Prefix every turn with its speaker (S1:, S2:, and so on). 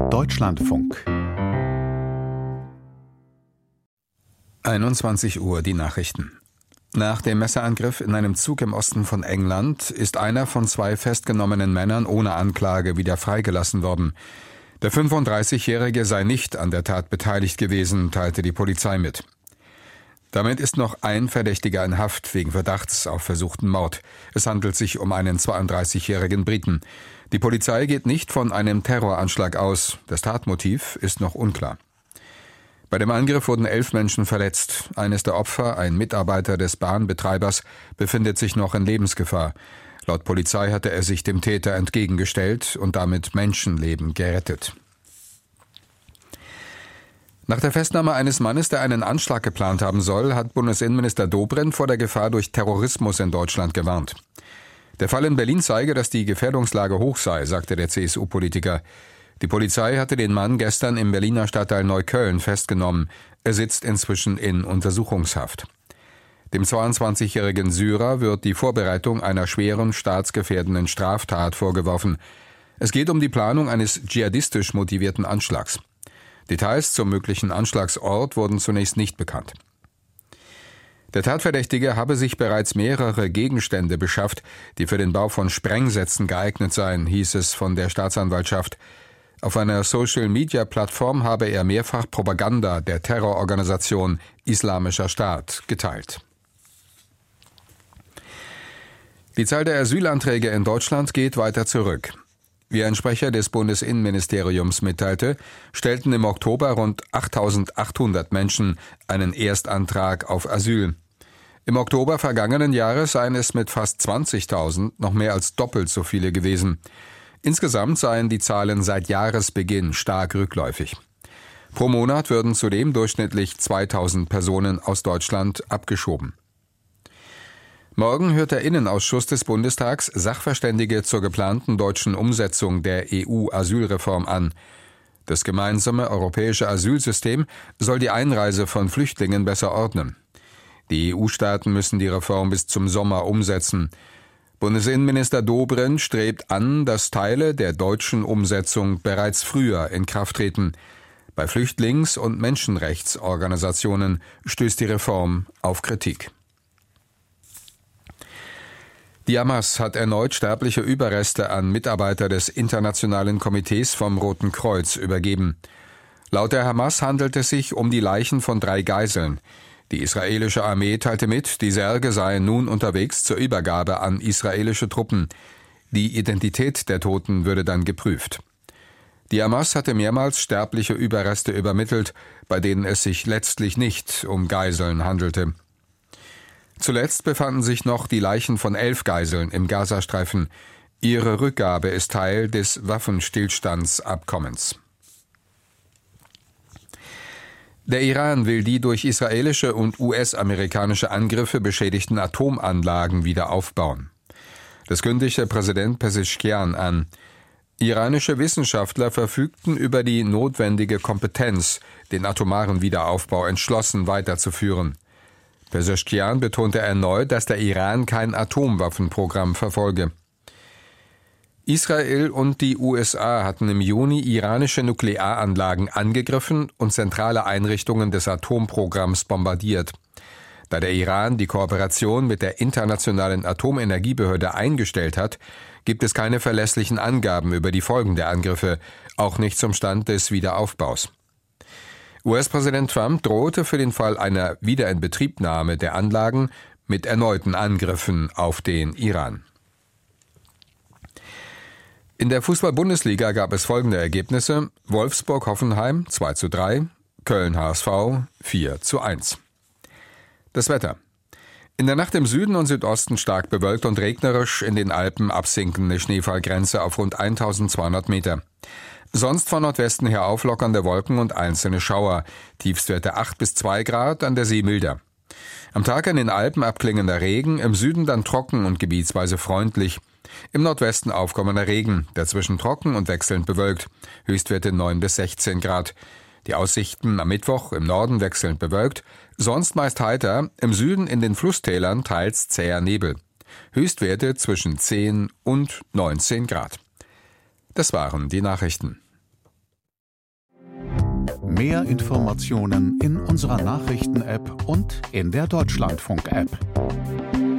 S1: Deutschlandfunk.
S2: 21 Uhr, die Nachrichten. Nach dem Messerangriff in einem Zug im Osten von England ist einer von 2 festgenommenen Männern ohne Anklage wieder freigelassen worden. Der 35-Jährige sei nicht an der Tat beteiligt gewesen, teilte die Polizei mit. Damit ist noch ein Verdächtiger in Haft wegen Verdachts auf versuchten Mord. Es handelt sich um einen 32-jährigen Briten. Die Polizei geht nicht von einem Terroranschlag aus. Das Tatmotiv ist noch unklar. Bei dem Angriff wurden 11 Menschen verletzt. Eines der Opfer, ein Mitarbeiter des Bahnbetreibers, befindet sich noch in Lebensgefahr. Laut Polizei hatte er sich dem Täter entgegengestellt und damit Menschenleben gerettet. Nach der Festnahme eines Mannes, der einen Anschlag geplant haben soll, hat Bundesinnenminister Dobrindt vor der Gefahr durch Terrorismus in Deutschland gewarnt. Der Fall in Berlin zeige, dass die Gefährdungslage hoch sei, sagte der CSU-Politiker. Die Polizei hatte den Mann gestern im Berliner Stadtteil Neukölln festgenommen. Er sitzt inzwischen in Untersuchungshaft. Dem 22-jährigen Syrer wird die Vorbereitung einer schweren staatsgefährdenden Straftat vorgeworfen. Es geht um die Planung eines dschihadistisch motivierten Anschlags. Details zum möglichen Anschlagsort wurden zunächst nicht bekannt. Der Tatverdächtige habe sich bereits mehrere Gegenstände beschafft, die für den Bau von Sprengsätzen geeignet seien, hieß es von der Staatsanwaltschaft. Auf einer Social-Media-Plattform habe er mehrfach Propaganda der Terrororganisation Islamischer Staat geteilt. Die Zahl der Asylanträge in Deutschland geht weiter zurück. Wie ein Sprecher des Bundesinnenministeriums mitteilte, stellten im Oktober rund 8.800 Menschen einen Erstantrag auf Asyl. Im Oktober vergangenen Jahres seien es mit fast 20.000 noch mehr als doppelt so viele gewesen. Insgesamt seien die Zahlen seit Jahresbeginn stark rückläufig. Pro Monat würden zudem durchschnittlich 2.000 Personen aus Deutschland abgeschoben. Morgen hört der Innenausschuss des Bundestags Sachverständige zur geplanten deutschen Umsetzung der EU-Asylreform an. Das gemeinsame europäische Asylsystem soll die Einreise von Flüchtlingen besser ordnen. Die EU-Staaten müssen die Reform bis zum Sommer umsetzen. Bundesinnenminister Dobrindt strebt an, dass Teile der deutschen Umsetzung bereits früher in Kraft treten. Bei Flüchtlings- und Menschenrechtsorganisationen stößt die Reform auf Kritik. Die Hamas hat erneut sterbliche Überreste an Mitarbeiter des Internationalen Komitees vom Roten Kreuz übergeben. Laut der Hamas handelt es sich um die Leichen von 3 Geiseln. Die israelische Armee teilte mit, die Särge seien nun unterwegs zur Übergabe an israelische Truppen. Die Identität der Toten würde dann geprüft. Die Hamas hatte mehrmals sterbliche Überreste übermittelt, bei denen es sich letztlich nicht um Geiseln handelte. Zuletzt befanden sich noch die Leichen von 11 Geiseln im Gazastreifen. Ihre Rückgabe ist Teil des Waffenstillstandsabkommens. Der Iran will die durch israelische und US-amerikanische Angriffe beschädigten Atomanlagen wieder aufbauen. Das kündigte Präsident Pezeshkian an. Iranische Wissenschaftler verfügten über die notwendige Kompetenz, den atomaren Wiederaufbau entschlossen weiterzuführen. Pezeshkian betonte erneut, dass der Iran kein Atomwaffenprogramm verfolge. Israel und die USA hatten im Juni iranische Nuklearanlagen angegriffen und zentrale Einrichtungen des Atomprogramms bombardiert. Da der Iran die Kooperation mit der Internationalen Atomenergiebehörde eingestellt hat, gibt es keine verlässlichen Angaben über die Folgen der Angriffe, auch nicht zum Stand des Wiederaufbaus. US-Präsident Trump drohte für den Fall einer Wiederinbetriebnahme der Anlagen mit erneuten Angriffen auf den Iran. In der Fußball-Bundesliga gab es folgende Ergebnisse: Wolfsburg-Hoffenheim 2:3, Köln-HSV 4:1. Das Wetter. In der Nacht im Süden und Südosten stark bewölkt und regnerisch, in den Alpen absinkende Schneefallgrenze auf rund 1200 Meter. Sonst von Nordwesten her auflockernde Wolken und einzelne Schauer. Tiefstwerte 8 bis 2 Grad, an der See milder. Am Tag in den Alpen abklingender Regen, im Süden dann trocken und gebietsweise freundlich. Im Nordwesten aufkommender Regen, dazwischen trocken und wechselnd bewölkt. Höchstwerte 9 bis 16 Grad. Die Aussichten am Mittwoch im Norden wechselnd bewölkt, sonst meist heiter, im Süden in den Flusstälern teils zäher Nebel. Höchstwerte zwischen 10 und 19 Grad. Das waren die Nachrichten.
S1: Mehr Informationen in unserer Nachrichten-App und in der Deutschlandfunk-App.